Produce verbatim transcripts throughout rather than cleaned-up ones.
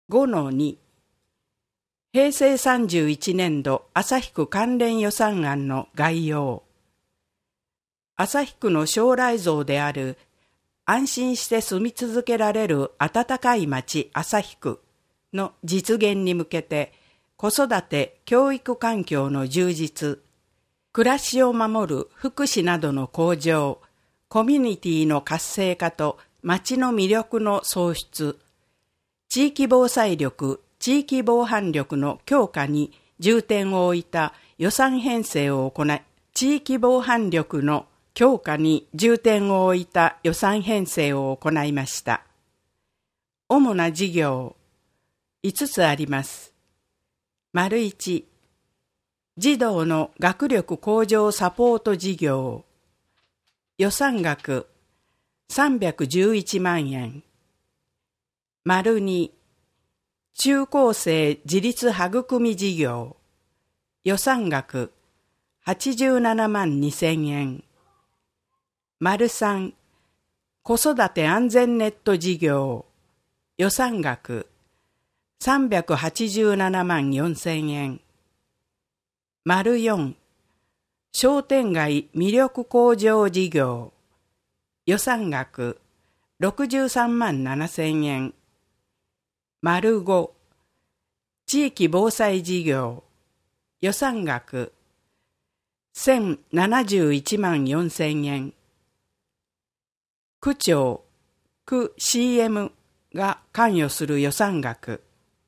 ごのに 平成さんじゅういちねん度旭区関連予算案の概要。旭区の将来像である安心して住み続けられる温かい町旭区の実現に向けて、子育て・教育環境の充実、暮らしを守る福祉などの向上、コミュニティの活性化と町の魅力の創出、地域防災力、地域防犯力の強化に重点を置いた予算編成を行い、地域防犯力の強化に重点を置いた予算編成を行いました。主な事業、いつつあります。丸いち、児童の学力向上サポート事業。予算額さんびゃくじゅういちまんえん。丸に、中高生自立育み事業。予算額はちじゅうななまんにせんえん。丸さん、子育て安全ネット事業。予算額さんびゃくはちじゅうななまんよんせんえん。丸よん、商店街魅力向上事業。予算額ろくじゅうさんまんななせんえん。丸ご、地域防災事業。予算額せんななじゅういちまんよんせんえん。区長、区 シーエム が関与する予算額。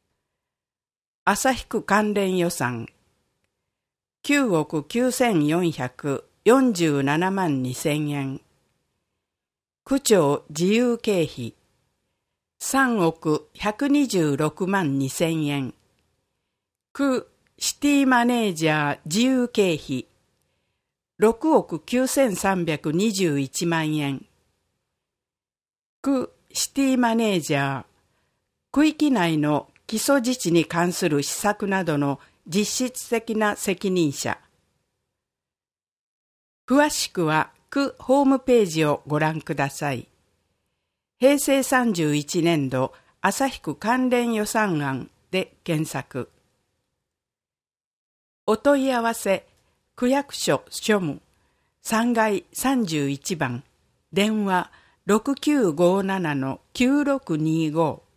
旭区関連予算きゅうおくきゅうせんよんひゃくよんじゅうななまんにせんえん。区長自由経費さんおくひゃくにじゅうろくまんにせんえん。区シティマネージャー自由経費ろくおくきゅうせんさんびゃくにじゅういちまんえん。区シティマネージャー区域内の基礎自治に関する施策などの実質的な責任者。詳しくは区ホームページをご覧ください。平成さんじゅういちねん度旭区関連予算案で検索。お問い合わせ、区役所庶務さんがいさんじゅういちばん、電話ろくきゅうごななのきゅうろくにご。